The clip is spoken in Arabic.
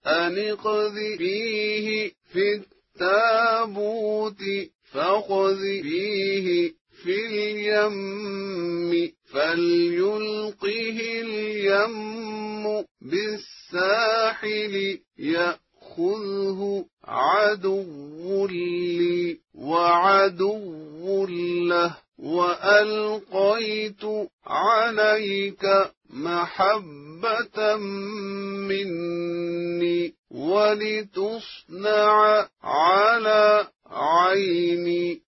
أن اقذفيه في التابوت فاقذفيه في اليم فليلقه اليم بالساحل يأخذه عدو لي وعدو له وألقيت عليك محبة مني ولتصنع على عيني.